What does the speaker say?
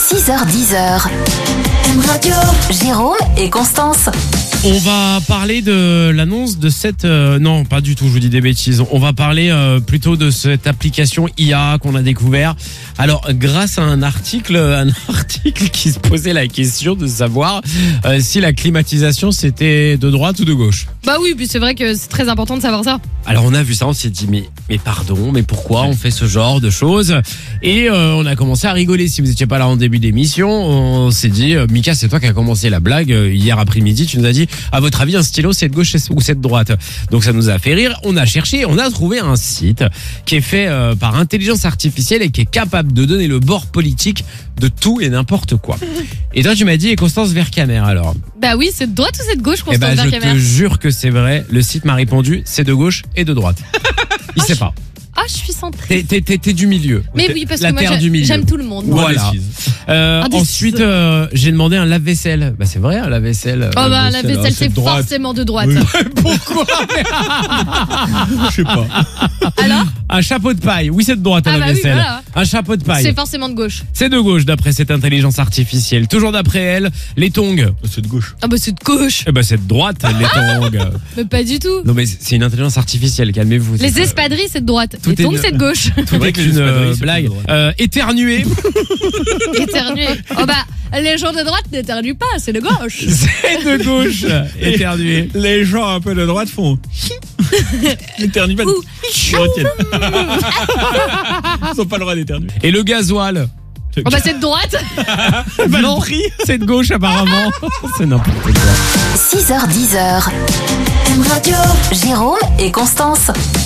6h10. Radio. Jérôme et Constance. On va parler de l'annonce de cette... non, pas du tout, je vous dis des bêtises. On va parler plutôt de cette application IA qu'on a découvert. Alors, grâce à un article qui se posait la question de savoir si la climatisation, c'était de droite ou de gauche. Bah oui, puis c'est vrai que c'est très important de savoir ça. Alors, on a vu ça, on s'est dit, mais pardon, mais pourquoi on fait ce genre de choses? Et on a commencé à rigoler. Si vous n'étiez pas là en début d'émission, on s'est dit, Mika, c'est toi qui as commencé la blague hier après-midi. Tu nous as dit, à votre avis, un stylo, c'est de gauche ou c'est de droite? Donc ça nous a fait rire. On a cherché, on a trouvé un site qui est fait par intelligence artificielle et qui est capable de donner le bord politique de tout et n'importe quoi. Et toi, tu m'as dit, et Constance Vercamer, alors? Bah oui, c'est de droite ou c'est de gauche, Eh Constance ben, je Vercamer? te jure que c'est vrai. Le site m'a répondu, c'est de gauche et de droite. Il sait pas. Ah, je suis centrée. T'es du milieu. Mais oui, parce La que moi, terre du milieu. j'aime tout le monde. moi. Voilà. Ensuite, j'ai demandé un lave-vaisselle. Bah c'est vrai, un lave-vaisselle. Oh bah, la vaisselle, c'est droite. forcément de droite. Pourquoi? Je sais pas. Alors? Un chapeau de paille. Oui, c'est de droite, un Ah bah oui, lave-vaisselle. voilà. Un chapeau de paille. C'est forcément de gauche. C'est de gauche, d'après cette intelligence artificielle. Toujours d'après elle, les tongs. C'est de gauche. Ah bah c'est de gauche. Eh ben, c'est de droite, les tongs. Mais pas du tout. Non, mais c'est une intelligence artificielle, calmez-vous. Les espadrilles, c'est de droite. Tout Les est tongs, de- c'est de gauche. Tout vrai est que les une espadrilles, c'est blague. de droite. Éternuer. Éternuer. Oh bah, les gens de droite n'éternuent pas, c'est de gauche. C'est de gauche. Éternuer. Les gens un peu de droite font. Éternue pas. Ouh. Ils retiennent. Ils ont pas le droit d'éternuer. Et le gasoil. Oh bah c'est de droite. Non, c'est de gauche apparemment. C'est n'importe quoi. 6h10. Radio. Jérôme et Constance.